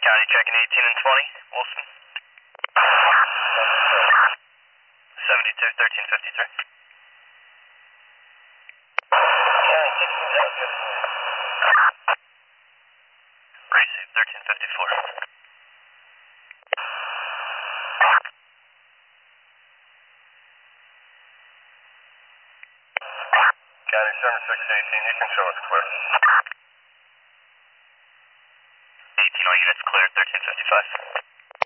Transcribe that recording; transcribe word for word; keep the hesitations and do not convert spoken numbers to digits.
County checking eighteen and twenty, Wilson. seventy-two, thirteen fifty-three. County sixteen zero two. Receive thirteen fifty-four. County seventy-six eighteen, you can show us clear. eighteen all units clear, thirteen fifty-five.